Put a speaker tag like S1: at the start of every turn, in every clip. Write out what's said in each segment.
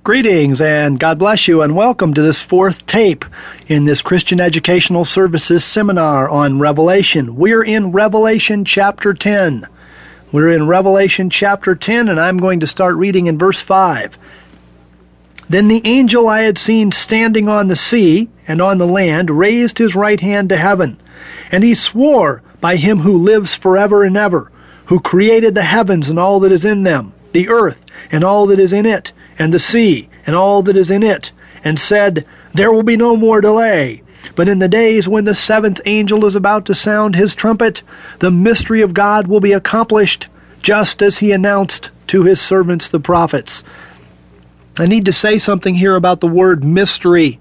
S1: Greetings and God bless you and welcome to this fourth tape in this Christian Educational Services seminar on Revelation. We're in Revelation chapter 10. We're in Revelation chapter 10 and I'm going to start reading in verse 5. Then the angel I had seen standing on the sea and on the land raised his right hand to heaven, and he swore by him who lives forever and ever, who created the heavens and all that is in them, the earth and all that is in it, and the sea, and all that is in it, and said, There will be no more delay. But in the days when the seventh angel is about to sound his trumpet, the mystery of God will be accomplished, just as he announced to his servants the prophets. I need to say something here about the word mystery,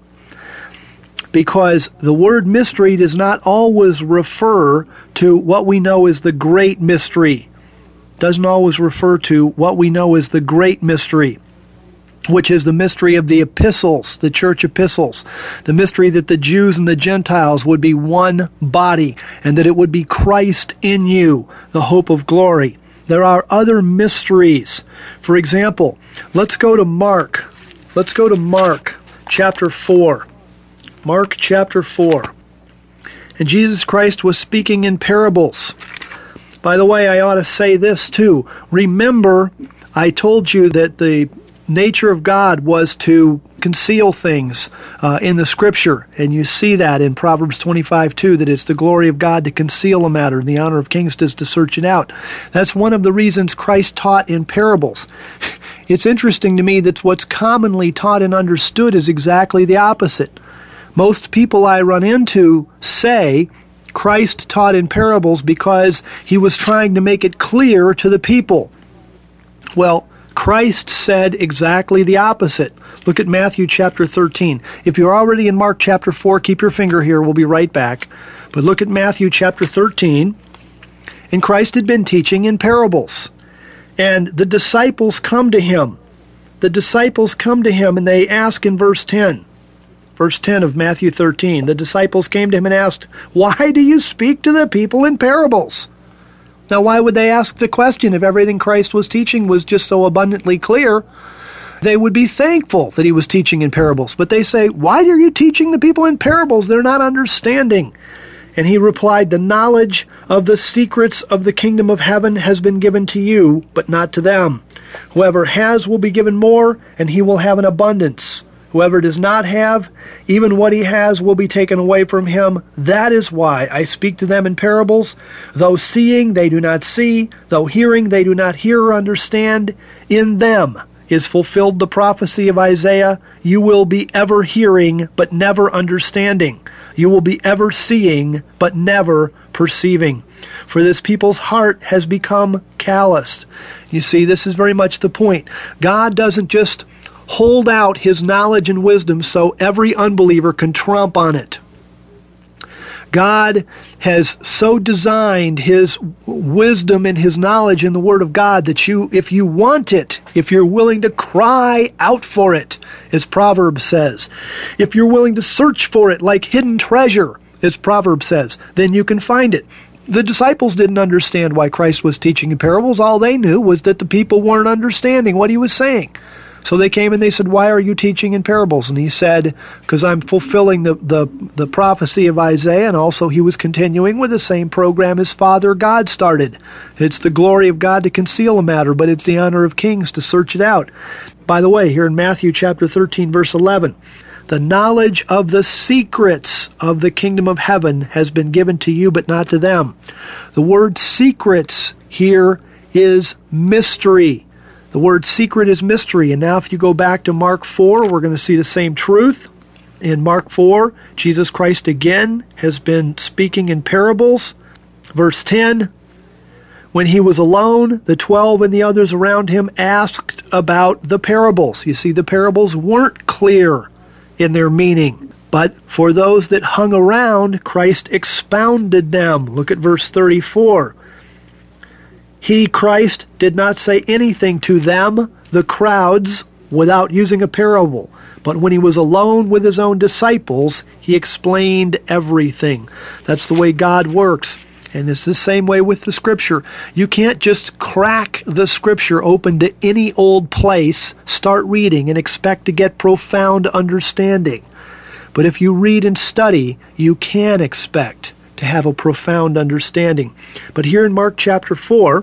S1: because the word mystery does not always refer to what we know as the great mystery. It doesn't always refer to what we know as the great mystery, which is the mystery of the epistles, the church epistles, the mystery that the Jews and the Gentiles would be one body, and that it would be Christ in you, the hope of glory. There are other mysteries. For example, let's go to Mark. Let's go to Mark chapter 4. Mark chapter 4. And Jesus Christ was speaking in parables. By the way, I ought to say this too. Remember, I told you that the nature of God was to conceal things in the Scripture, and you see that in Proverbs 25:2, that it's the glory of God to conceal a matter, and the honor of kings is to search it out. That's one of the reasons Christ taught in parables. It's interesting to me that what's commonly taught and understood is exactly the opposite. Most people I run into say Christ taught in parables because he was trying to make it clear to the people. Well, Christ said exactly the opposite. Look at Matthew chapter 13. If you're already in Mark chapter 4, keep your finger here. We'll be right back. But look at Matthew chapter 13. And Christ had been teaching in parables. And the disciples come to him. The disciples come to him and they ask in verse 10. Verse 10 of Matthew 13. The disciples came to him and asked, Why do you speak to the people in parables? Now, why would they ask the question if everything Christ was teaching was just so abundantly clear? They would be thankful that he was teaching in parables. But they say, Why are you teaching the people in parables? They're not understanding. And he replied, The knowledge of the secrets of the kingdom of heaven has been given to you, but not to them. Whoever has will be given more, and he will have an abundance. Whoever does not have, even what he has will be taken away from him. That is why I speak to them in parables. Though seeing, they do not see. Though hearing, they do not hear or understand. In them is fulfilled the prophecy of Isaiah. You will be ever hearing, but never understanding. You will be ever seeing, but never perceiving. For this people's heart has become calloused. You see, this is very much the point. God doesn't just hold out his knowledge and wisdom so every unbeliever can trump on it. God has so designed his wisdom and his knowledge in the Word of God that you, if you want it, if you're willing to cry out for it, as Proverbs says, if you're willing to search for it like hidden treasure, as Proverbs says, then you can find it. The disciples didn't understand why Christ was teaching in parables. All they knew was that the people weren't understanding what he was saying. So they came and they said, Why are you teaching in parables? And he said, Because I'm fulfilling the prophecy of Isaiah, and also he was continuing with the same program his father God started. It's the glory of God to conceal a matter, but it's the honor of kings to search it out. By the way, here in Matthew chapter 13, verse 11, the knowledge of the secrets of the kingdom of heaven has been given to you, but not to them. The word secrets here is mystery. The word secret is mystery. And now if you go back to Mark 4, we're going to see the same truth. In Mark 4, Jesus Christ again has been speaking in parables. Verse 10, when he was alone, the 12 and the others around him asked about the parables. You see, the parables weren't clear in their meaning. But for those that hung around, Christ expounded them. Look at verse 34. He, Christ, did not say anything to them, the crowds, without using a parable. But when he was alone with his own disciples, he explained everything. That's the way God works. And it's the same way with the Scripture. You can't just crack the Scripture open to any old place, start reading, and expect to get profound understanding. But if you read and study, you can expect to have a profound understanding. But here in Mark chapter 4,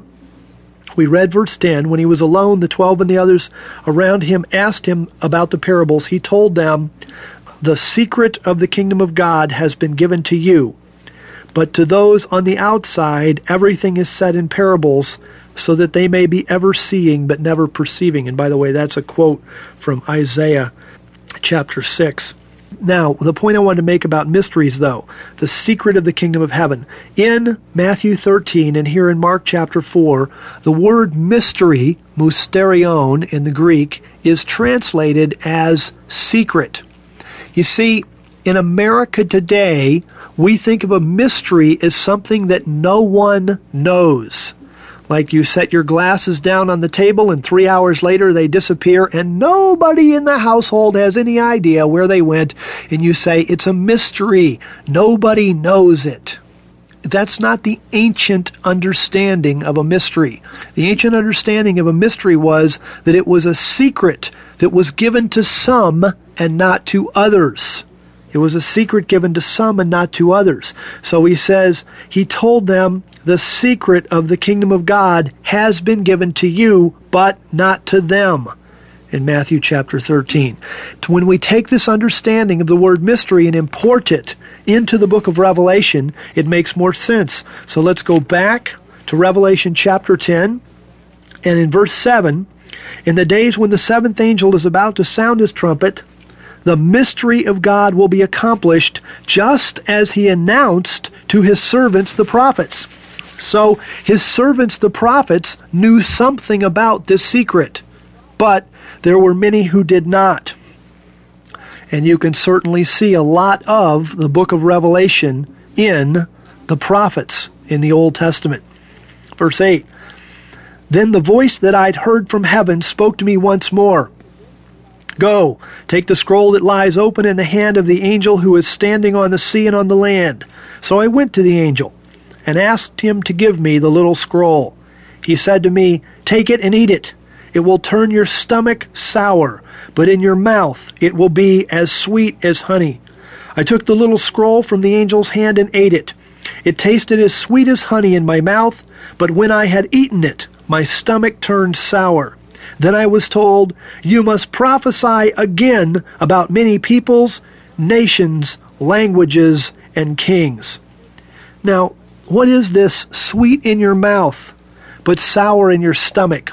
S1: we read verse 10, when he was alone, the 12 and the others around him asked him about the parables. He told them, "The secret of the kingdom of God has been given to you. But to those on the outside, everything is said in parables, so that they may be ever seeing but never perceiving." And by the way, that's a quote from Isaiah chapter 6. Now, the point I wanted to make about mysteries, though, the secret of the kingdom of heaven. In Matthew 13 and here in Mark chapter 4, the word mystery, mysterion in the Greek, is translated as secret. You see, in America today, we think of a mystery as something that no one knows. Like you set your glasses down on the table and 3 hours later they disappear and nobody in the household has any idea where they went, and you say it's a mystery. Nobody knows it. That's not the ancient understanding of a mystery. The ancient understanding of a mystery was that it was a secret that was given to some and not to others. It was a secret given to some and not to others. So he says, he told them, the secret of the kingdom of God has been given to you, but not to them. In Matthew chapter 13. When we take this understanding of the word mystery and import it into the book of Revelation, it makes more sense. So let's go back to Revelation chapter 10. And in verse 7, in the days when the seventh angel is about to sound his trumpet, the mystery of God will be accomplished just as he announced to his servants, the prophets. So his servants, the prophets, knew something about this secret, but there were many who did not. And you can certainly see a lot of the book of Revelation in the prophets in the Old Testament. Verse 8, "Then the voice that I'd heard from heaven spoke to me once more. Go, take the scroll that lies open in the hand of the angel who is standing on the sea and on the land. So I went to the angel and asked him to give me the little scroll. He said to me, take it and eat it. It will turn your stomach sour, but in your mouth it will be as sweet as honey. I took the little scroll from the angel's hand and ate it. It tasted as sweet as honey in my mouth, but when I had eaten it, my stomach turned sour. Then I was told, you must prophesy again about many peoples, nations, languages, and kings." Now, what is this sweet in your mouth, but sour in your stomach?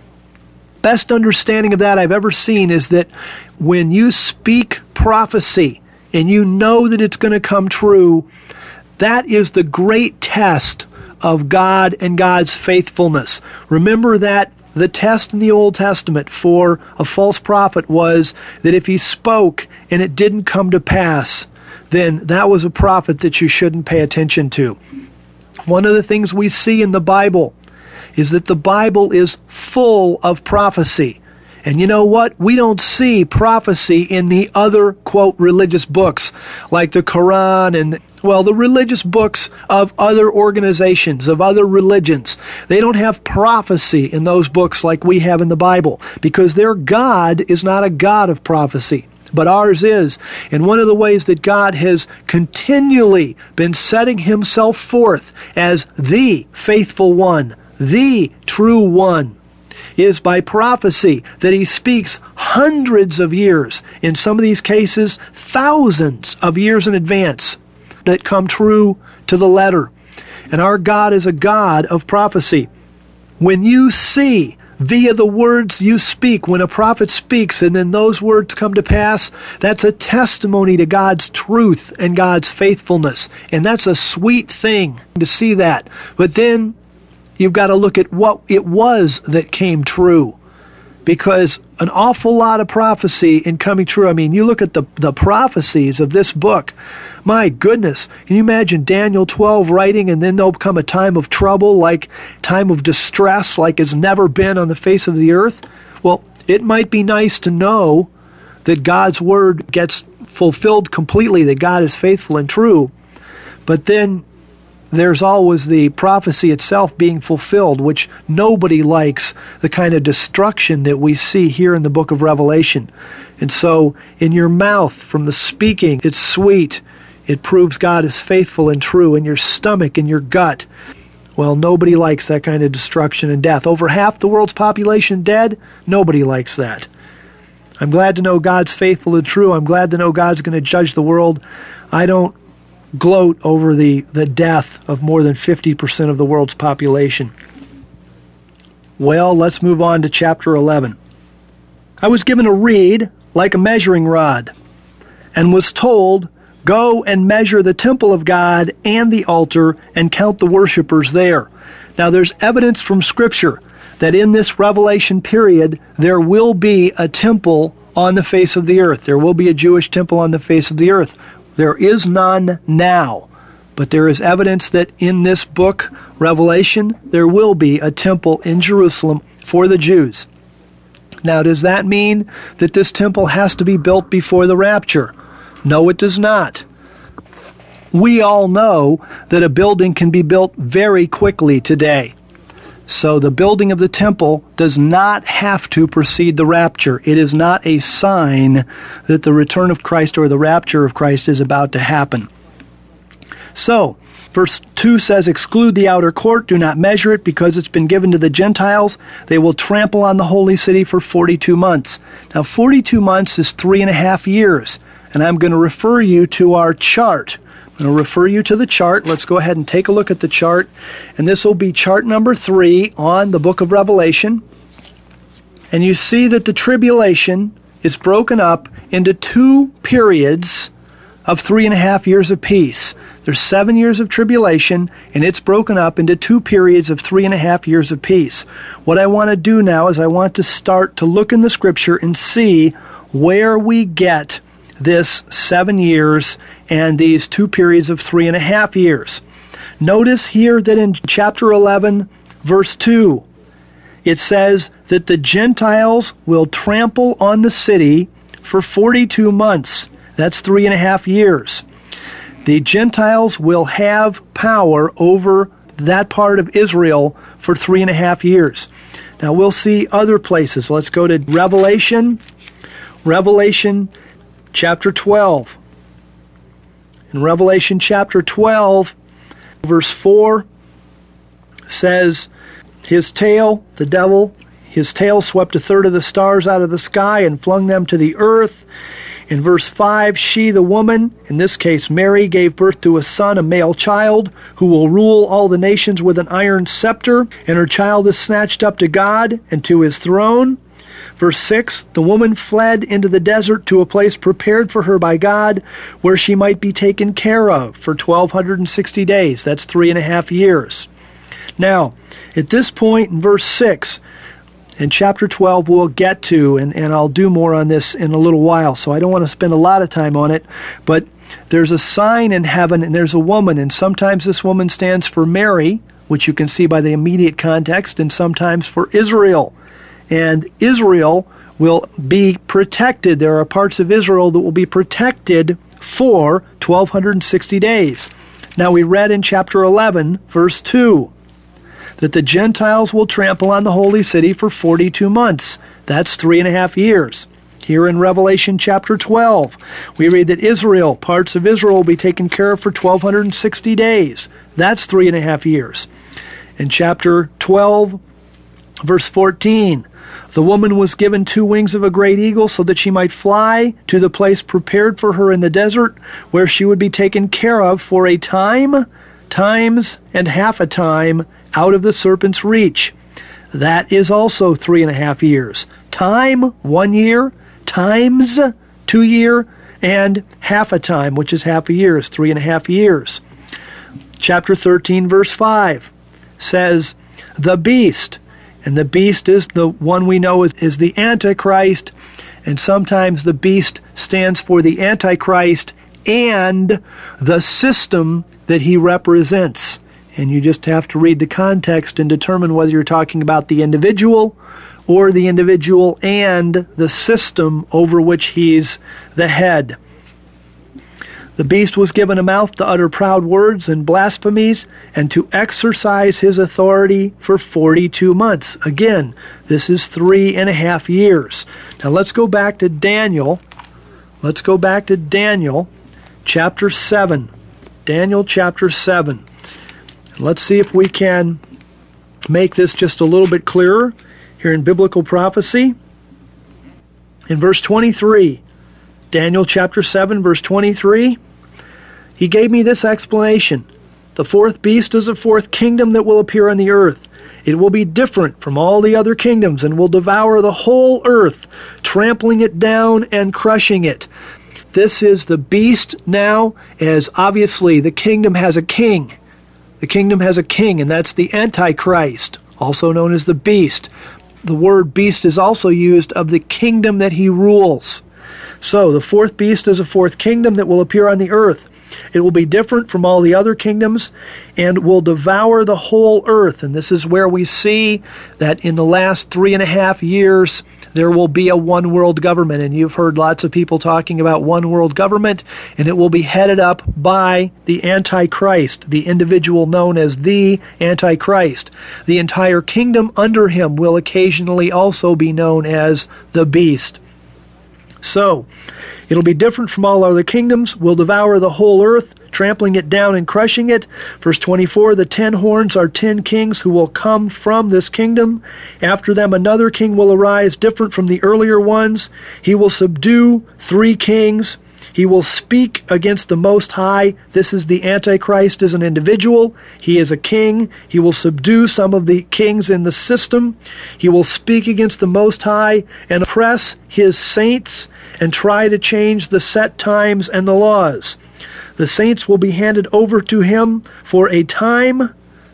S1: Best understanding of that I've ever seen is that when you speak prophecy and you know that it's going to come true, that is the great test of God and God's faithfulness. Remember that the test in the Old Testament for a false prophet was that if he spoke and it didn't come to pass, then that was a prophet that you shouldn't pay attention to. One of the things we see in the Bible is that the Bible is full of prophecy. And you know what? We don't see prophecy in the other, quote, religious books like the Quran and, well, the religious books of other organizations, of other religions. They don't have prophecy in those books like we have in the Bible because their God is not a God of prophecy, but ours is. And one of the ways that God has continually been setting himself forth as the faithful one, the true one, is by prophecy that he speaks hundreds of years, in some of these cases thousands of years in advance, that come true to the letter. And our God is a God of prophecy. When you see via the words you speak, when a prophet speaks and then those words come to pass, that's a testimony to God's truth and God's faithfulness. And that's a sweet thing to see that. But then you've got to look at what it was that came true. Because an awful lot of prophecy in coming true. I mean, you look at the prophecies of this book. My goodness, can you imagine Daniel 12 writing, and then there'll come a time of trouble, like time of distress, like has never been on the face of the earth? Well, it might be nice to know that God's word gets fulfilled completely, that God is faithful and true. But then there's always the prophecy itself being fulfilled, which nobody likes the kind of destruction that we see here in the book of Revelation. And so in your mouth, from the speaking, it's sweet. It proves God is faithful and true. In your stomach, in your gut, well, nobody likes that kind of destruction and death. Over half the world's population dead, nobody likes that. I'm glad to know God's faithful and true. I'm glad to know God's going to judge the world. I don't gloat over the death of more than 50% of the world's population. Well, let's move on to chapter 11. I was given a reed like a measuring rod, and was told, "Go and measure the temple of God and the altar, and count the worshipers there." Now, there's evidence from Scripture that in this Revelation period, there will be a temple on the face of the earth. There will be a Jewish temple on the face of the earth. There is none now, but there is evidence that in this book, Revelation, there will be a temple in Jerusalem for the Jews. Now, does that mean that this temple has to be built before the rapture? No, it does not. We all know that a building can be built very quickly today. So the building of the temple does not have to precede the rapture. It is not a sign that the return of Christ or the rapture of Christ is about to happen. So, verse 2 says, "Exclude the outer court, do not measure it, because it's been given to the Gentiles. They will trample on the holy city for 42 months. Now, 42 months is 3.5 years. And I'm going to refer you to our chart. I'm going to refer you to the chart. Let's go ahead and take a look at the chart. And this will be chart number 3 on the book of Revelation. And you see that the tribulation is broken up into 2 periods of 3.5 years apiece. There's 7 years of tribulation, and it's broken up into 2 periods of 3.5 years apiece. What I want to do now is I want to start to look in the Scripture and see where we get this 7 years and these 2 periods of 3.5 years. Notice here that in chapter 11, verse 2, it says that the Gentiles will trample on the city for 42 months. That's 3.5 years. The Gentiles will have power over that part of Israel for 3.5 years. Now we'll see other places. Let's go to Revelation chapter 12. In Revelation chapter 12, verse 4 says, his tail, the devil, his tail swept 1/3 of the stars out of the sky and flung them to the earth. In verse 5, she, the woman, in this case Mary, gave birth to a son, a male child, who will rule all the nations with an iron scepter, and her child is snatched up to God and to his throne. Verse 6, the woman fled into the desert to a place prepared for her by God, where she might be taken care of for 1,260 days. That's 3.5 years. Now, at this point in verse 6, in chapter 12 we'll get to, and I'll do more on this in a little while, so I don't want to spend a lot of time on it, but there's a sign in heaven, and there's a woman, and sometimes this woman stands for Mary, which you can see by the immediate context, and sometimes for Israel. And Israel will be protected. There are parts of Israel that will be protected for 1,260 days. Now we read in chapter 11, verse 2, that the Gentiles will trample on the holy city for 42 months. That's 3.5 years. Here in Revelation chapter 12, we read that Israel, parts of Israel, will be taken care of for 1,260 days. That's 3.5 years. In chapter 12, verse 14, the woman was given 2 wings of a great eagle so that she might fly to the place prepared for her in the desert, where she would be taken care of for a time, times, and half a time out of the serpent's reach. That is also 3.5 years. Time, 1 year, times, 2 year, and half a time, which is half a year, is 3.5 years. Chapter 13, verse 5 says, the beast, and the beast is the one we know is the Antichrist, and sometimes the beast stands for the Antichrist and the system that he represents. And you just have to read the context and determine whether you're talking about the individual or the individual and the system over which he's the head. The beast was given a mouth to utter proud words and blasphemies, and to exercise his authority for 42 months. Again, this is 3.5 years. Now let's go back to Daniel. Let's go back to Daniel chapter 7. Daniel chapter 7. Let's see if we can make this just a little bit clearer here in biblical prophecy. In verse 23, Daniel chapter 7, verse 23, he gave me this explanation. The fourth beast is a fourth kingdom that will appear on the earth. It will be different from all the other kingdoms and will devour the whole earth, trampling it down and crushing it. This is the beast now, as obviously the kingdom has a king. The kingdom has a king, and that's the Antichrist, also known as the beast. The word beast is also used of the kingdom that he rules. So the fourth beast is a fourth kingdom that will appear on the earth. It will be different from all the other kingdoms and will devour the whole earth. And this is where we see that in the last 3.5 years, there will be a one world government. And you've heard lots of people talking about one world government, and it will be headed up by the Antichrist, the individual known as the Antichrist. The entire kingdom under him will occasionally also be known as the beast. So, it'll be different from all other kingdoms, will devour the whole earth, trampling it down and crushing it. Verse 24, the 10 horns are 10 kings who will come from this kingdom. After them another king will arise, different from the earlier ones. He will subdue 3 kings. He will speak against the Most High. This is the Antichrist as an individual. He is a king. He will subdue some of the kings in the system. He will speak against the Most High and oppress his saints and try to change the set times and the laws. The saints will be handed over to him for a time,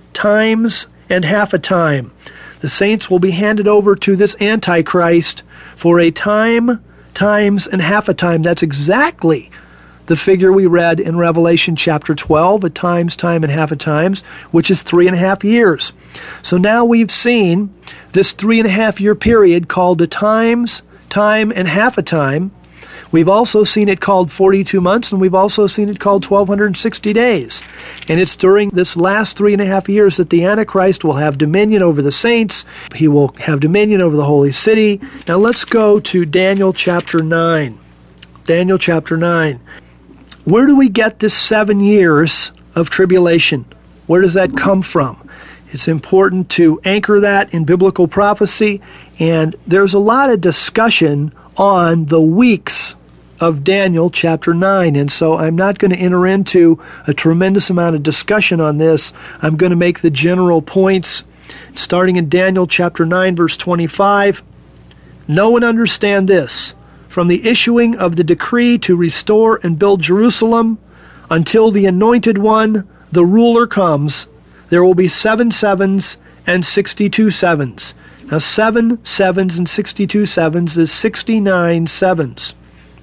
S1: times, and half a time. The saints will be handed over to this Antichrist for a time, times, and half a time. That's exactly the figure we read in Revelation chapter 12, a times, time, and half a times, which is 3.5 years. So now we've seen this 3.5 year period called a times, time, and half a time. We've also seen it called 42 months, and we've also seen it called 1,260 days. And it's during this last 3.5 years that the Antichrist will have dominion over the saints. He will have dominion over the holy city. Now let's go to Daniel chapter 9. Daniel chapter 9. Where do we get this 7 years of tribulation? Where does that come from? It's important to anchor that in biblical prophecy, and there's a lot of discussion on the weeks of Daniel chapter 9, and so I'm not going to enter into a tremendous amount of discussion on this. I'm going to make the general points, starting in Daniel chapter 9, verse 25. Know and understand this. From the issuing of the decree to restore and build Jerusalem until the anointed one, the ruler, comes, there will be 7 sevens and 62 sevens. Now 7 sevens and 62 sevens is 69 sevens.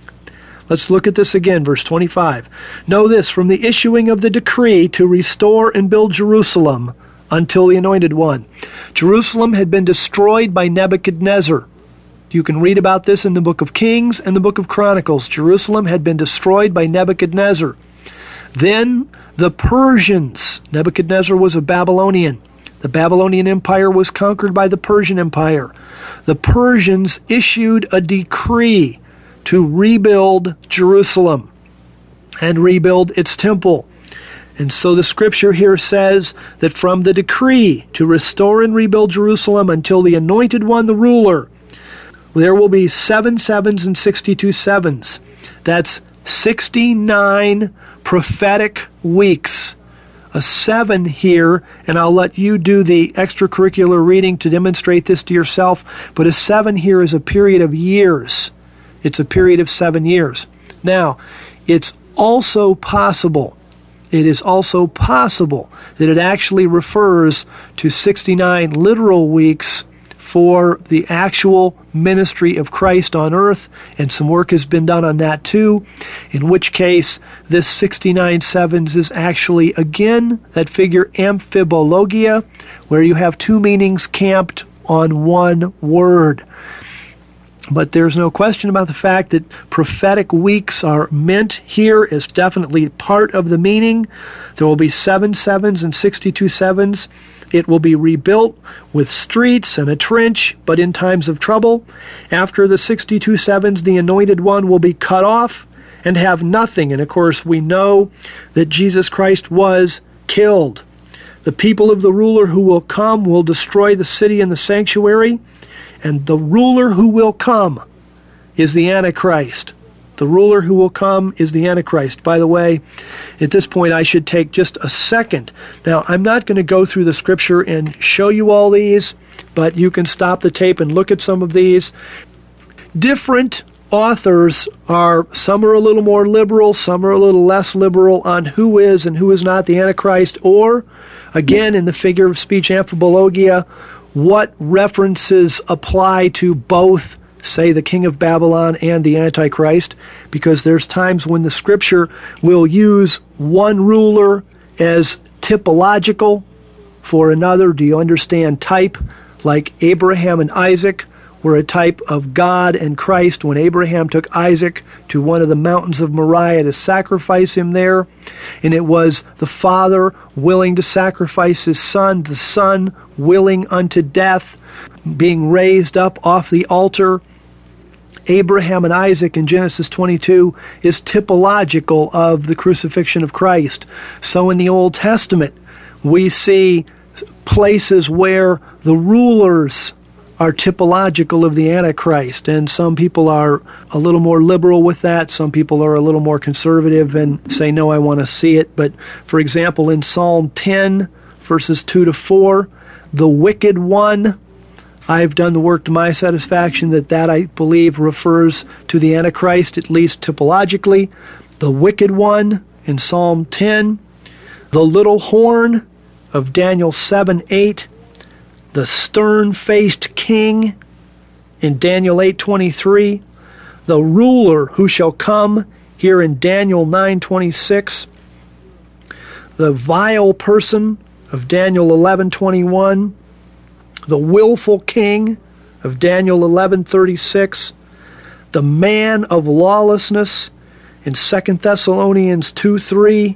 S1: Let's look at this again, verse 25. Know this, from the issuing of the decree to restore and build Jerusalem until the anointed one. Jerusalem had been destroyed by Nebuchadnezzar. You can read about this in the book of Kings and the book of Chronicles. Jerusalem had been destroyed by Nebuchadnezzar. Then the Persians, Nebuchadnezzar was a Babylonian. The Babylonian Empire was conquered by the Persian Empire. The Persians issued a decree to rebuild Jerusalem and rebuild its temple. And so the scripture here says that from the decree to restore and rebuild Jerusalem until the anointed one, the ruler, there will be 7 sevens and 62 sevens. That's 69 prophetic weeks. A 7 here, and I'll let you do the extracurricular reading to demonstrate this to yourself, but a 7 here is a period of years. It's a period of 7 years. Now, it's also possible, it is also possible that it actually refers to 69 literal weeks for the actual ministry of Christ on earth, and some work has been done on that too, in which case this 69 sevens is actually, again, that figure amphibologia, where you have 2 meanings camped on one word. But there's no question about the fact that prophetic weeks are meant here as definitely part of the meaning. There will be 7 sevens and 62 sevens. It will be rebuilt with streets and a trench, but in times of trouble. After the 62 sevens, the anointed one will be cut off and have nothing. And of course, we know that Jesus Christ was killed. The people of the ruler who will come will destroy the city and the sanctuary. And the ruler who will come is the Antichrist. The ruler who will come is the Antichrist. By the way, at this point I should take just a second. Now, I'm not going to go through the scripture and show you all these, but you can stop the tape and look at some of these. Different authors some are a little more liberal, some are a little less liberal on who is and who is not the Antichrist, or, again, in the figure of speech amphibologia, what references apply to both, say, the king of Babylon and the Antichrist, because there's times when the scripture will use one ruler as typological for another. Do you understand type? Like Abraham and Isaac were a type of God and Christ when Abraham took Isaac to one of the mountains of Moriah to sacrifice him there. And it was the father willing to sacrifice his son, the son willing unto death, being raised up off the altar. Abraham and Isaac in Genesis 22 is typological of the crucifixion of Christ. So in the Old Testament, we see places where the rulers are typological of the Antichrist, and some people are a little more liberal with that. Some people are a little more conservative and say, no, I want to see it. But, for example, in Psalm 10, verses 2 to 4, the wicked one, I've done the work to my satisfaction that I believe refers to the Antichrist, at least typologically. The wicked one in Psalm 10, the little horn of Daniel 7:8, the stern-faced king in Daniel 8:23, the ruler who shall come here in Daniel 9:26, the vile person of Daniel 11:21, the willful king of Daniel 11:36, the man of lawlessness in 2 Thessalonians 2:3,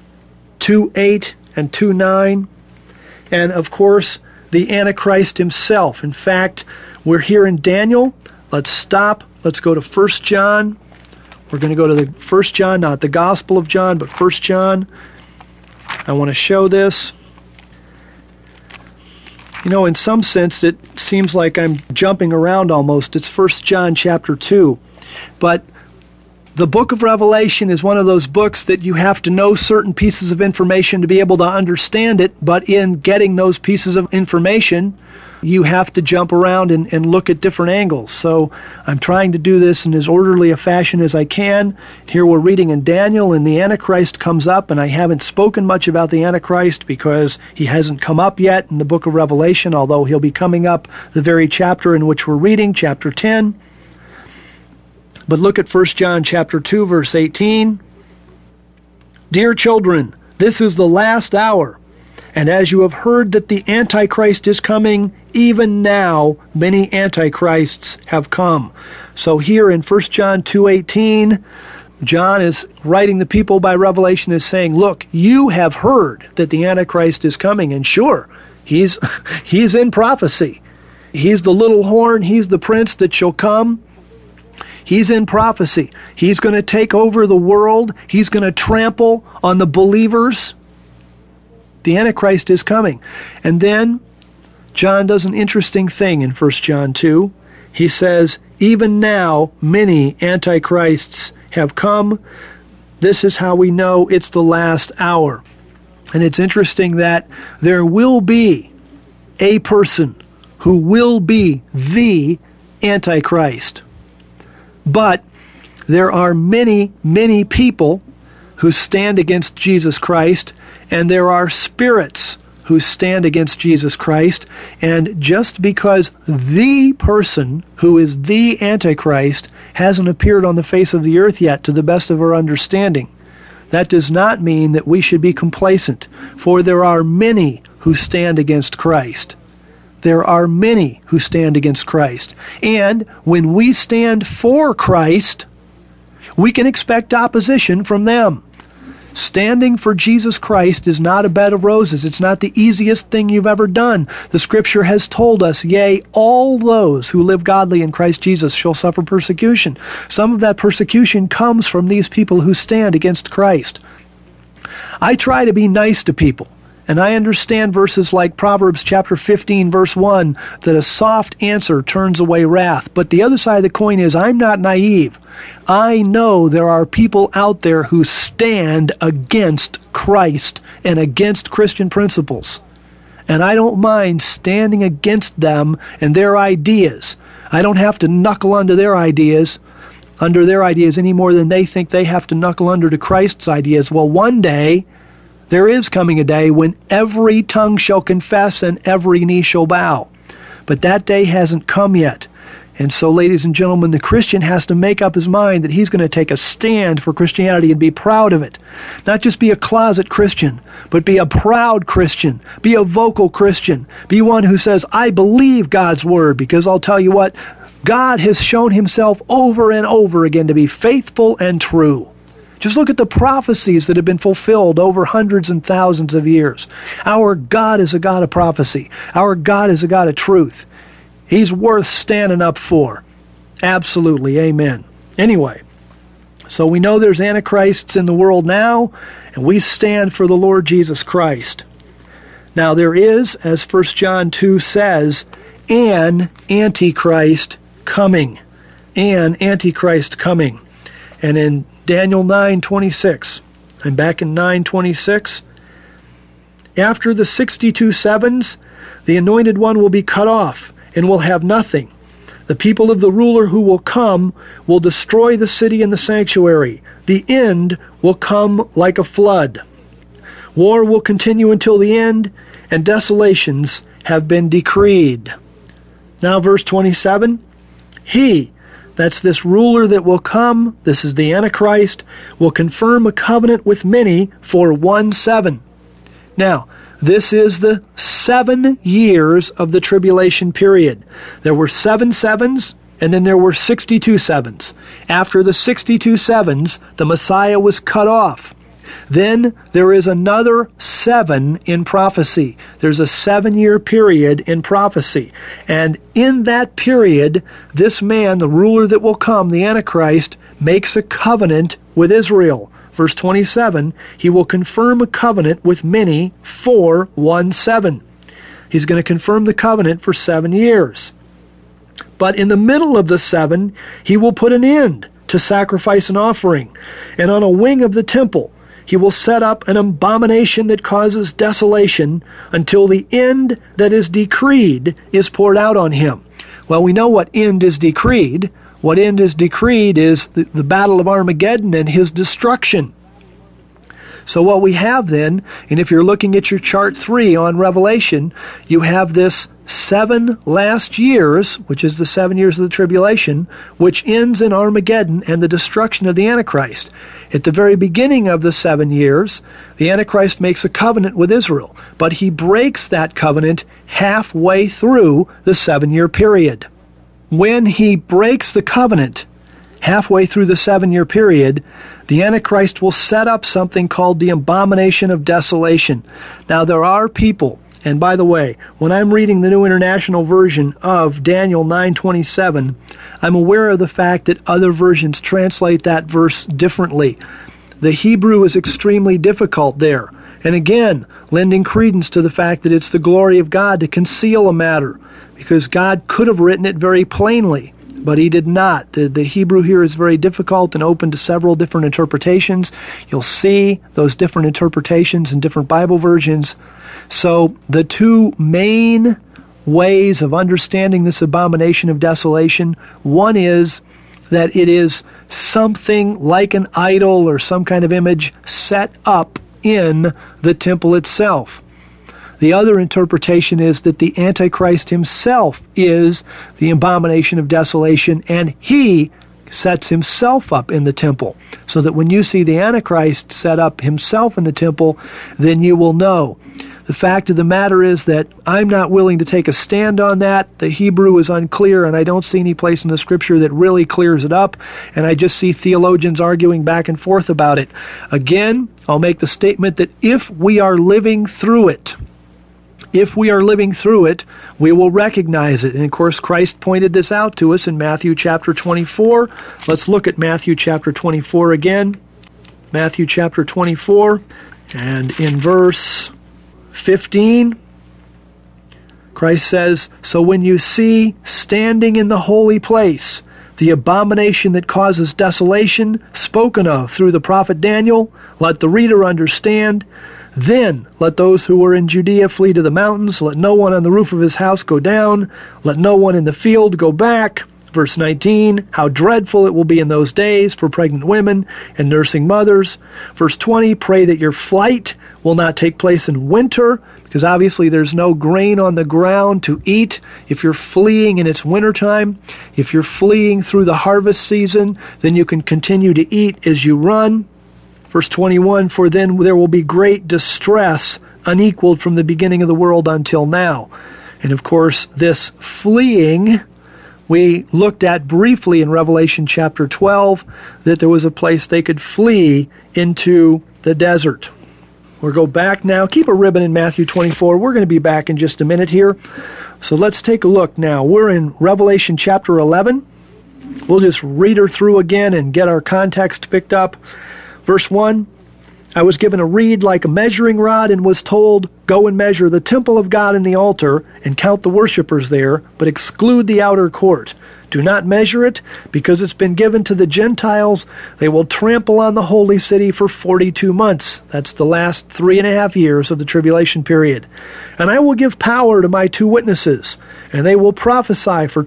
S1: 2:8, and 2:9, and of course the Antichrist himself. In fact, we're here in Daniel. Let's stop. Let's go to 1 John. We're going to go to the 1 John, not the Gospel of John, but 1 John. I want to show this. You know, in some sense, it seems like I'm jumping around almost. It's 1 John chapter 2. But the book of Revelation is one of those books that you have to know certain pieces of information to be able to understand it, but in getting those pieces of information, you have to jump around and look at different angles. So I'm trying to do this in as orderly a fashion as I can. Here we're reading in Daniel, and the Antichrist comes up, and I haven't spoken much about the Antichrist because he hasn't come up yet in the book of Revelation, although he'll be coming up the very chapter in which we're reading, chapter 10. But look at 1 John chapter 2, verse 18. Dear children, this is the last hour, and as you have heard that the Antichrist is coming, even now many Antichrists have come. So here in 1 John 2:18, John is writing the people by revelation is saying, look, you have heard that the Antichrist is coming, and sure, he's in prophecy. He's the little horn, he's the prince that shall come. He's in prophecy. He's going to take over the world. He's going to trample on the believers. The Antichrist is coming. And then John does an interesting thing in 1 John 2. He says, even now many Antichrists have come. This is how we know it's the last hour. And it's interesting that there will be a person who will be the Antichrist. But there are many, many people who stand against Jesus Christ, and there are spirits who stand against Jesus Christ. And just because the person who is the Antichrist hasn't appeared on the face of the earth yet, to the best of our understanding, that does not mean that we should be complacent, for there are many who stand against Christ. there are many who stand against Christ. And when we stand for Christ, we can expect opposition from them. Standing for Jesus Christ is not a bed of roses. It's not the easiest thing you've ever done. The Scripture has told us, yea, all those who live godly in Christ Jesus shall suffer persecution. Some of that persecution comes from these people who stand against Christ. I try to be nice to people. And I understand verses like Proverbs chapter 15, verse 1, that a soft answer turns away wrath. But the other side of the coin is I'm not naive. I know there are people out there who stand against Christ and against Christian principles. And I don't mind standing against them and their ideas. I don't have to knuckle under their ideas any more than they think they have to knuckle under to Christ's ideas. Well, one day, there is coming a day when every tongue shall confess and every knee shall bow. But that day hasn't come yet. And so, ladies and gentlemen, the Christian has to make up his mind that he's going to take a stand for Christianity and be proud of it. Not just be a closet Christian, but be a proud Christian. Be a vocal Christian. Be one who says, I believe God's word, because I'll tell you what, God has shown himself over and over again to be faithful and true. Just look at the prophecies that have been fulfilled over hundreds and thousands of years. Our God is a God of prophecy. Our God is a God of truth. He's worth standing up for. Absolutely. Amen. Anyway, so we know there's antichrists in the world now, and we stand for the Lord Jesus Christ. Now there is, as 1 John 2 says, an antichrist coming. An antichrist coming. And in Daniel 9:26. I'm back in 9:26. After the 62 sevens, the anointed one will be cut off and will have nothing. The people of the ruler who will come will destroy the city and the sanctuary. The end will come like a flood. War will continue until the end, and desolations have been decreed. Now verse 27. That's this ruler that will come, this is the Antichrist, will confirm a covenant with many for 1 7. Now, this is the 7 years of the tribulation period. There were 7 sevens, and then there were 62 sevens. After the 62 sevens, the Messiah was cut off. Then there is another 7 in prophecy. There's a 7-year period in prophecy. And in that period, this man, the ruler that will come, the Antichrist, makes a covenant with Israel. Verse 27, he will confirm a covenant with many for 1 7. He's going to confirm the covenant for 7 years. But in the middle of the 7, he will put an end to sacrifice and offering. And on a wing of the temple, he will set up an abomination that causes desolation until the end that is decreed is poured out on him. Well, we know what end is decreed. What end is decreed is the Battle of Armageddon and his destruction. So what we have then, and if you're looking at your chart 3 on Revelation, you have this 7 last years, which is the 7 years of the tribulation, which ends in Armageddon and the destruction of the Antichrist. At the very beginning of the 7 years, the Antichrist makes a covenant with Israel, but he breaks that covenant halfway through the 7-year period. When he breaks the covenant halfway through the 7-year period, the Antichrist will set up something called the abomination of desolation. Now, there are people, and by the way, when I'm reading the New International Version of Daniel 9:27, I'm aware of the fact that other versions translate that verse differently. The Hebrew is extremely difficult there. And again, lending credence to the fact that it's the glory of God to conceal a matter, because God could have written it very plainly, but he did not. The Hebrew here is very difficult and open to several different interpretations. You'll see those different interpretations in different Bible versions. So the two main ways of understanding this abomination of desolation, one is that it is something like an idol or some kind of image set up in the temple itself. The other interpretation is that the Antichrist himself is the abomination of desolation, and he sets himself up in the temple. So that when you see the Antichrist set up himself in the temple, then you will know. The fact of the matter is that I'm not willing to take a stand on that. The Hebrew is unclear, and I don't see any place in the Scripture that really clears it up, and I just see theologians arguing back and forth about it. Again, I'll make the statement that if we are living through it, we will recognize it. And of course, Christ pointed this out to us in Matthew chapter 24. Let's look at Matthew chapter 24 again. Matthew chapter 24, and in verse 15, Christ says, "So when you see standing in the holy place the abomination that causes desolation, spoken of through the prophet Daniel, let the reader understand. Then let those who were in Judea flee to the mountains. Let no one on the roof of his house go down. Let no one in the field go back." Verse 19, "How dreadful it will be in those days for pregnant women and nursing mothers." Verse 20, "Pray that your flight will not take place in winter," because obviously there's no grain on the ground to eat if you're fleeing and it's wintertime. If you're fleeing through the harvest season, then you can continue to eat as you run. Verse 21, "For then there will be great distress, unequaled from the beginning of the world until now." And of course, this fleeing, we looked at briefly in Revelation chapter 12, that there was a place they could flee into the desert. We'll go back now. Keep a ribbon in Matthew 24. We're going to be back in just a minute here. So let's take a look now. We're in Revelation chapter 11. We'll just read her through again and get our context picked up. Verse 1, "I was given a reed like a measuring rod and was told, 'Go and measure the temple of God and the altar and count the worshippers there, but exclude the outer court. Do not measure it, because it's been given to the Gentiles. They will trample on the holy city for 42 months. That's the last 3.5 years of the tribulation period. And I will give power to my 2 witnesses, and they will prophesy for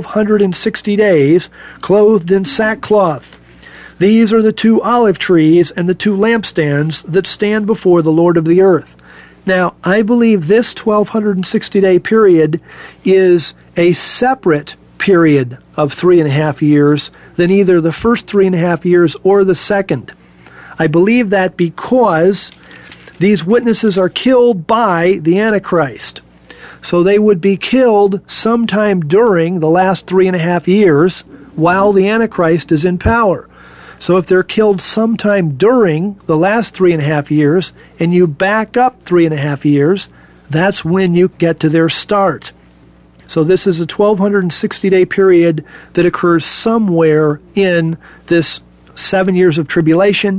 S1: 1,260 days, clothed in sackcloth. These are the 2 olive trees and the 2 lampstands that stand before the Lord of the earth.'" Now, I believe this 1,260-day period is a separate period of 3.5 years than either the first 3.5 years or the second. I believe that because these witnesses are killed by the Antichrist. So they would be killed sometime during the last 3.5 years while the Antichrist is in power. So if they're killed sometime during the last 3.5 years, and you back up 3.5 years, that's when you get to their start. So this is a 1,260-day period that occurs somewhere in this 7 years of tribulation,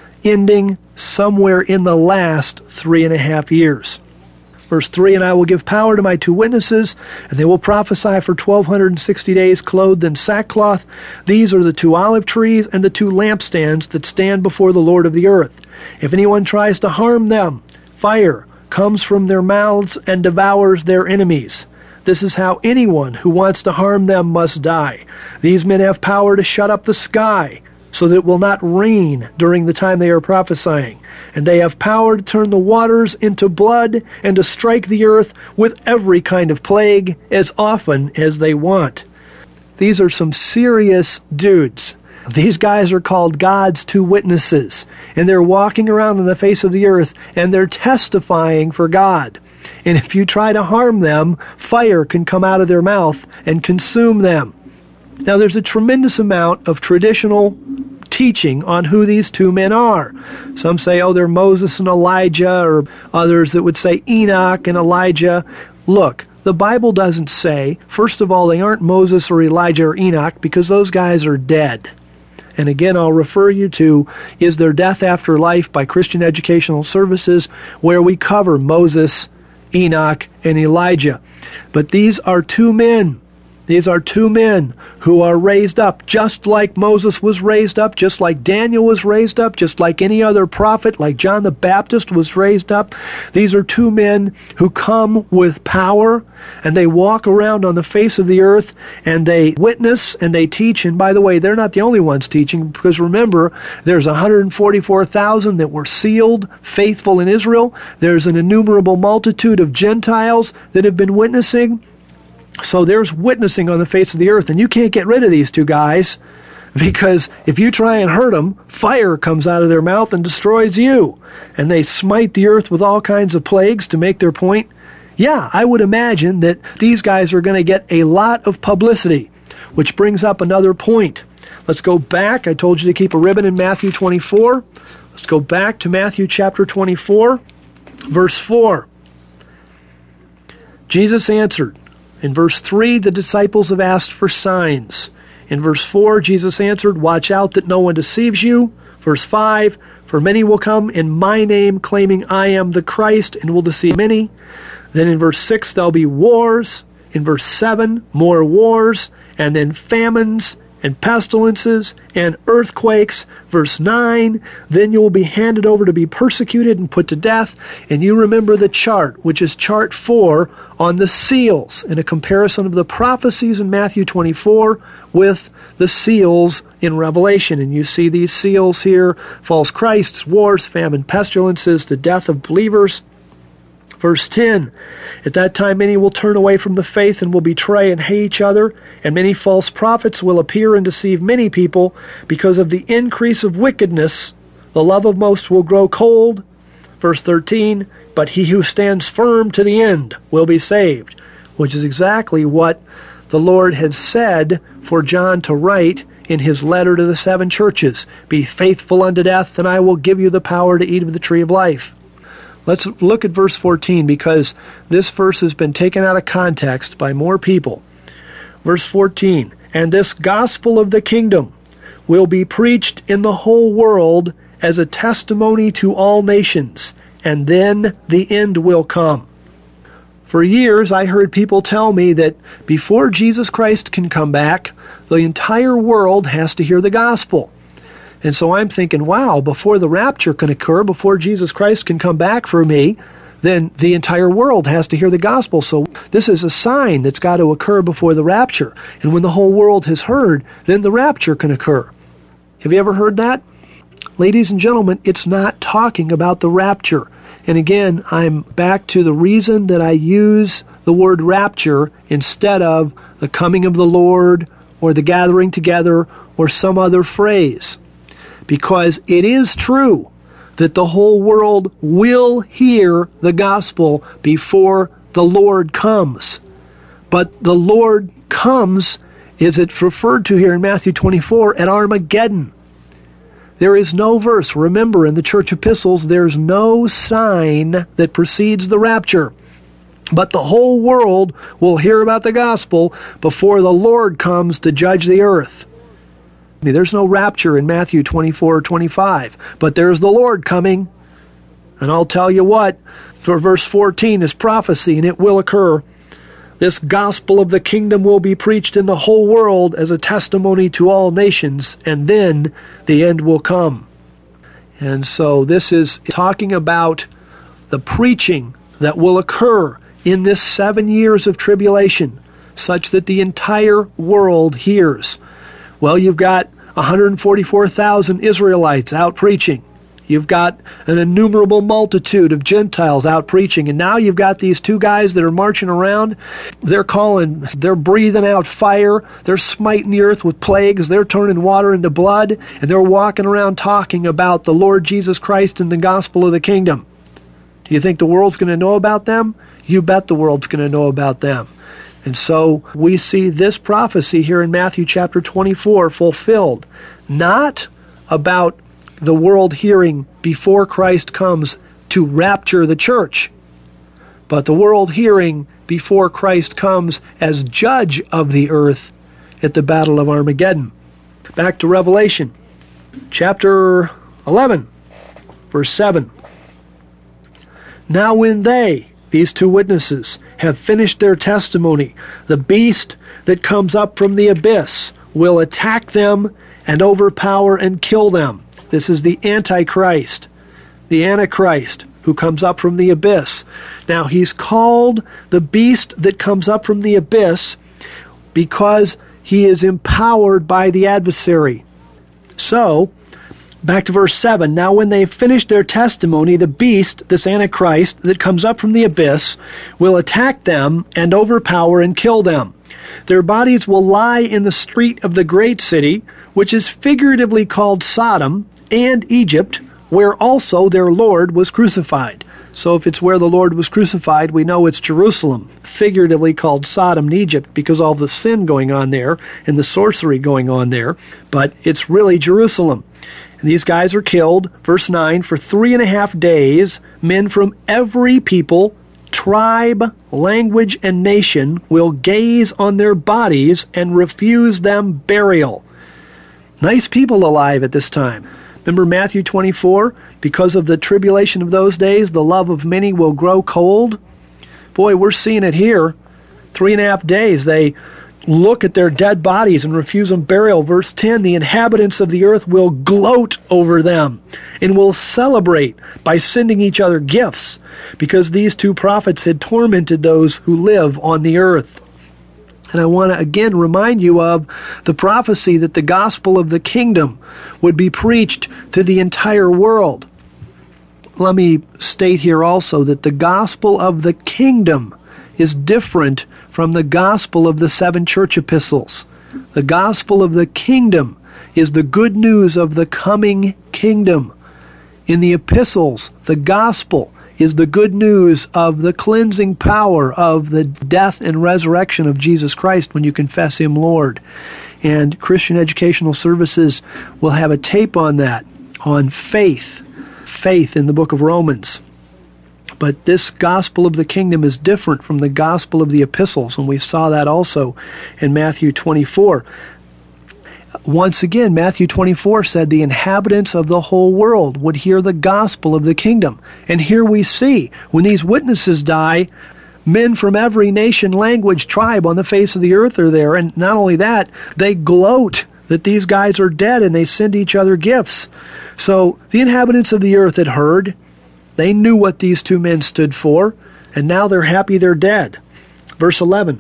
S1: ending somewhere in the last 3.5 years. Verse 3, "And I will give power to my 2 witnesses, and they will prophesy for 1,260 days, clothed in sackcloth. These are the 2 olive trees and the 2 lampstands that stand before the Lord of the earth. If anyone tries to harm them, fire comes from their mouths and devours their enemies. This is how anyone who wants to harm them must die. These men have power to shut up the sky, so that it will not rain during the time they are prophesying. And they have power to turn the waters into blood and to strike the earth with every kind of plague as often as they want." These are some serious dudes. These guys are called God's 2 witnesses, and they're walking around on the face of the earth, and they're testifying for God. And if you try to harm them, fire can come out of their mouth and consume them. Now, there's a tremendous amount of traditional teaching on who these 2 men are. Some say, oh, they're Moses and Elijah, or others that would say Enoch and Elijah. Look, the Bible doesn't say, first of all, they aren't Moses or Elijah or Enoch, because those guys are dead. And again, I'll refer you to Is There Death After Life by Christian Educational Services, where we cover Moses, Enoch, and Elijah. But these are 2 men. These are 2 men who are raised up, just like Moses was raised up, just like Daniel was raised up, just like any other prophet, like John the Baptist was raised up. These are 2 men who come with power, and they walk around on the face of the earth, and they witness, and they teach. And by the way, they're not the only ones teaching, because remember, there's 144,000 that were sealed, faithful in Israel. There's an innumerable multitude of Gentiles that have been witnessing. So there's witnessing on the face of the earth, and you can't get rid of these 2 guys. Because if you try and hurt them, fire comes out of their mouth and destroys you. And they smite the earth with all kinds of plagues to make their point. Yeah, I would imagine that these guys are going to get a lot of publicity, which brings up another point. Let's go back. I told you to keep a ribbon in Matthew 24. Let's go back to Matthew chapter 24, verse 4. Jesus answered. In verse 3, the disciples have asked for signs. In verse 4, Jesus answered, watch out that no one deceives you. Verse 5, for many will come in my name, claiming I am the Christ, and will deceive many. Then in verse 6, there'll be wars. In verse 7, more wars, and then famines, and pestilences, and earthquakes. Verse 9, then you will be handed over to be persecuted and put to death. And you remember the chart, which is chart 4, on the seals, in a comparison of the prophecies in Matthew 24 with the seals in Revelation. And you see these seals here: false Christs, wars, famine, pestilences, the death of believers. Verse 10, at that time many will turn away from the faith and will betray and hate each other, and many false prophets will appear and deceive many people. Because of the increase of wickedness, the love of most will grow cold. Verse 13, but he who stands firm to the end will be saved, which is exactly what the Lord had said for John to write in his letter to the 7 churches. Be faithful unto death, and I will give you the power to eat of the tree of life. Let's look at verse 14, because this verse has been taken out of context by more people. Verse 14, and this gospel of the kingdom will be preached in the whole world as a testimony to all nations, and then the end will come. For years, I heard people tell me that before Jesus Christ can come back, the entire world has to hear the gospel. And so I'm thinking, wow, before the rapture can occur, before Jesus Christ can come back for me, then the entire world has to hear the gospel. So this is a sign that's got to occur before the rapture. And when the whole world has heard, then the rapture can occur. Have you ever heard that? Ladies and gentlemen, it's not talking about the rapture. And again, I'm back to the reason that I use the word rapture instead of the coming of the Lord or the gathering together or some other phrase. Because it is true that the whole world will hear the gospel before the Lord comes. But the Lord comes, as it's referred to here in Matthew 24, at Armageddon. There is no verse. Remember, in the church epistles, there's no sign that precedes the rapture. But the whole world will hear about the gospel before the Lord comes to judge the earth. There's no rapture in Matthew 24 or 25, but there's the Lord coming. And I'll tell you what, for verse 14 is prophecy, and it will occur. This gospel of the kingdom will be preached in the whole world as a testimony to all nations, and then the end will come. And so this is talking about the preaching that will occur in this 7 years of tribulation, such that the entire world hears. Well, you've got 144,000 Israelites out preaching. You've got an innumerable multitude of Gentiles out preaching. And now you've got these 2 guys that are marching around. They're breathing out fire. They're smiting the earth with plagues. They're turning water into blood. And they're walking around talking about the Lord Jesus Christ and the gospel of the kingdom. Do you think the world's going to know about them? You bet the world's going to know about them. And so we see this prophecy here in Matthew chapter 24 fulfilled, not about the world hearing before Christ comes to rapture the church, but the world hearing before Christ comes as judge of the earth at the Battle of Armageddon. Back to Revelation chapter 11, verse 7. Now when they, these 2 witnesses, have finished their testimony, the beast that comes up from the abyss will attack them and overpower and kill them. This is the Antichrist who comes up from the abyss. Now he's called the beast that comes up from the abyss because he is empowered by the adversary. So, back to verse 7. Now when they've finished their testimony, the beast, this Antichrist that comes up from the abyss, will attack them and overpower and kill them. Their bodies will lie in the street of the great city, which is figuratively called Sodom and Egypt, where also their Lord was crucified. So if it's where the Lord was crucified, we know it's Jerusalem, figuratively called Sodom and Egypt, because all the sin going on there and the sorcery going on there. But it's really Jerusalem. And these guys are killed, verse 9, for 3.5 days, men from every people, tribe, language, and nation will gaze on their bodies and refuse them burial. Nice people alive at this time. Remember Matthew 24? Because of the tribulation of those days, the love of many will grow cold. Boy, we're seeing it here. 3.5 days, they look at their dead bodies and refuse them burial. Verse 10, the inhabitants of the earth will gloat over them and will celebrate by sending each other gifts, because these two prophets had tormented those who live on the earth. And I want to again remind you of the prophecy that the gospel of the kingdom would be preached to the entire world. Let me state here also that the gospel of the kingdom is different from the gospel of the 7 church epistles. The gospel of the kingdom is the good news of the coming kingdom. In the epistles, the gospel is the good news of the cleansing power of the death and resurrection of Jesus Christ when you confess Him Lord. And Christian Educational Services will have a tape on that, on faith in the book of Romans. But this gospel of the kingdom is different from the gospel of the epistles, and we saw that also in Matthew 24. Once again, Matthew 24 said the inhabitants of the whole world would hear the gospel of the kingdom. And here we see, when these witnesses die, men from every nation, language, tribe on the face of the earth are there. And not only that, they gloat that these guys are dead, and they send each other gifts. So the inhabitants of the earth had heard. They knew what these two men stood for, and now they're happy they're dead. Verse 11.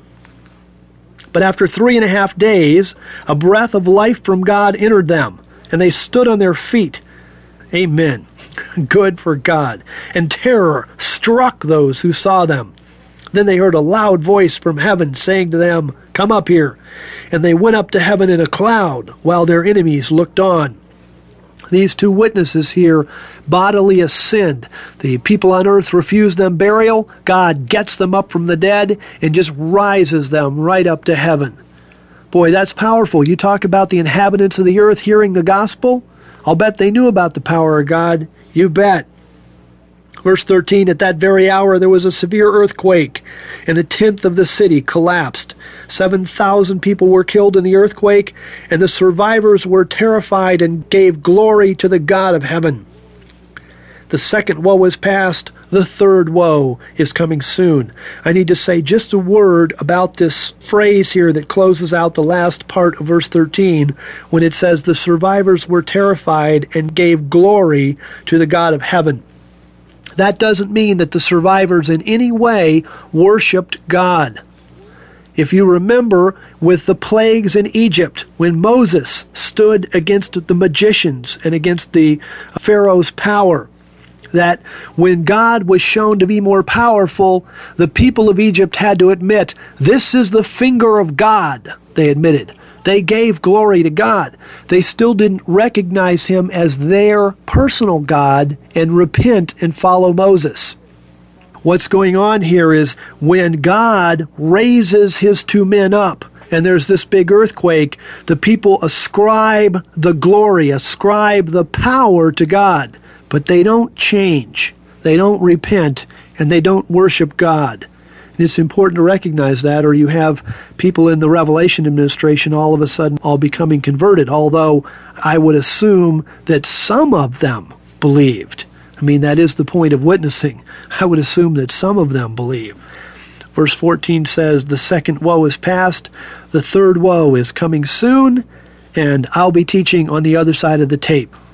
S1: But after 3.5 days, a breath of life from God entered them, and they stood on their feet. Amen. Good for God. And terror struck those who saw them. Then they heard a loud voice from heaven saying to them, "Come up here." And they went up to heaven in a cloud, while their enemies looked on. These two witnesses here bodily ascend. The people on earth refuse them burial. God gets them up from the dead and just rises them right up to heaven. Boy, that's powerful. You talk about the inhabitants of the earth hearing the gospel. I'll bet they knew about the power of God. You bet. Verse 13, at that very hour there was a severe earthquake, and 1/10 of the city collapsed. 7,000 people were killed in the earthquake, and the survivors were terrified and gave glory to the God of heaven. The second woe is past. The third woe is coming soon. I need to say just a word about this phrase here that closes out the last part of verse 13, when it says the survivors were terrified and gave glory to the God of heaven. That doesn't mean that the survivors in any way worshipped God. If you remember with the plagues in Egypt, when Moses stood against the magicians and against the Pharaoh's power, that when God was shown to be more powerful, the people of Egypt had to admit, this is the finger of God, they admitted. They gave glory to God. They still didn't recognize Him as their personal God and repent and follow Moses. What's going on here is when God raises His two men up, and there's this big earthquake, the people ascribe the glory, ascribe the power to God. But they don't change, they don't repent, and they don't worship God. And it's important to recognize that, or you have people in the Revelation administration all of a sudden all becoming converted, although I would assume that some of them believed. I mean, that is the point of witnessing. I would assume that some of them believe. Verse 14 says, the second woe is past, the third woe is coming soon, and I'll be teaching on the other side of the tape.